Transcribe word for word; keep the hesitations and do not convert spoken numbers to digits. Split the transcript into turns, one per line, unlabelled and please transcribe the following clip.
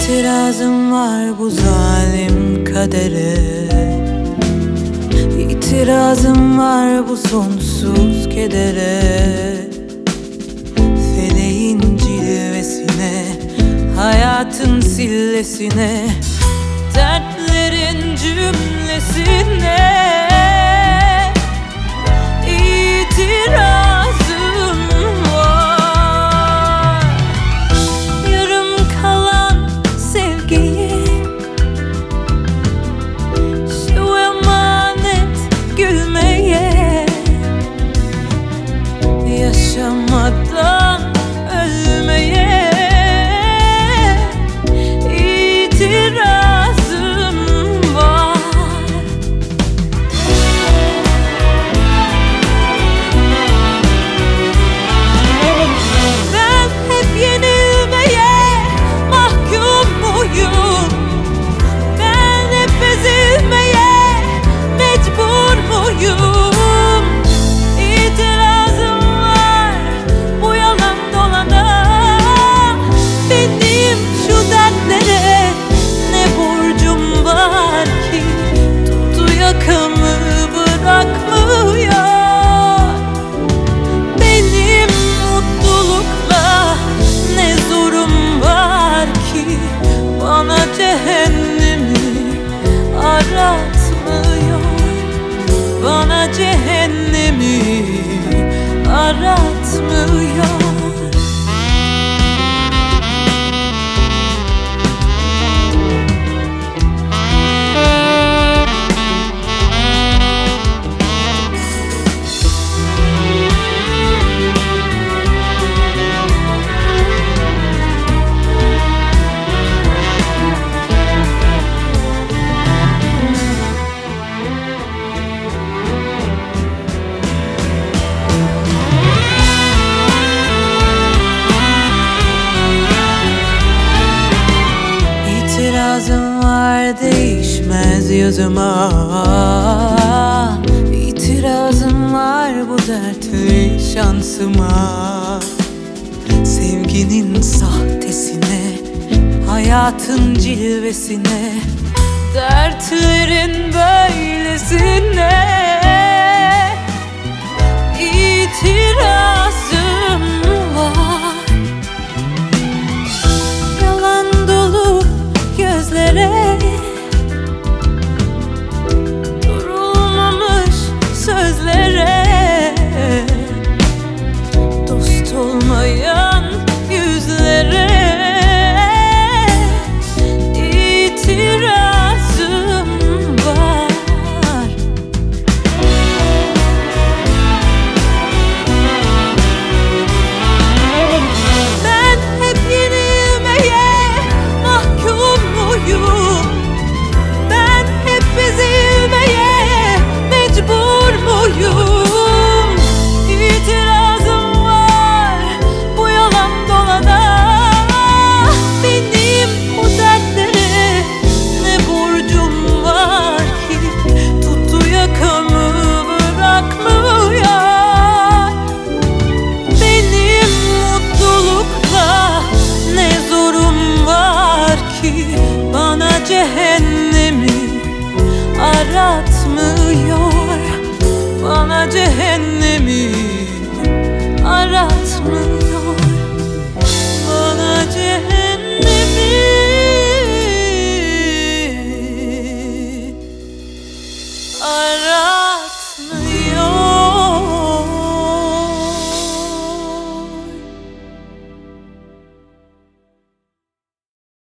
İtirazım var bu zalim kadere, İtirazım var bu sonsuz kedere. Feleğin cilvesine, hayatın sillesine, dertlerin cümlesine İtirazım var. Yarım kalan sevgiyi, şu emanet gülmeye, yaşamadan ölmeye İtirazım var. Ben hep yenilmeye mahkum muyum? Ben hep ezilmeye mecbur muyum? İtirazım var bu yalan dolana. Benim şu dertlere ne borcum var ki? Tuttu yakamı bırakmıyor. Benim mutlulukla ne zorum var ki? Bana cehennemi aratmıyor. Bana cehennemi aratmıyor. İtirazım var değişmez yazıma, İtirazım var bu dertli şansıma. Sevginin sahtesine, hayatın cilvesine, dertlerin böylesine İtirazım var. Yalan dolu gözlere, durulmamış sözlere, dost olmayan yüzlere İtirazım var. Ben hep yenilmeye mahkum muyum? Ben hep ezilmeye mecbur muyum? İtirazım var bu yalan dolana. Benim bu dertlere ne borcum var ki? Tuttu yakamı bırakmıyor. Benim mutlulukla ne zorum var ki? Bana cehennemi aratmıyor. Bana cehennemi aratmıyor.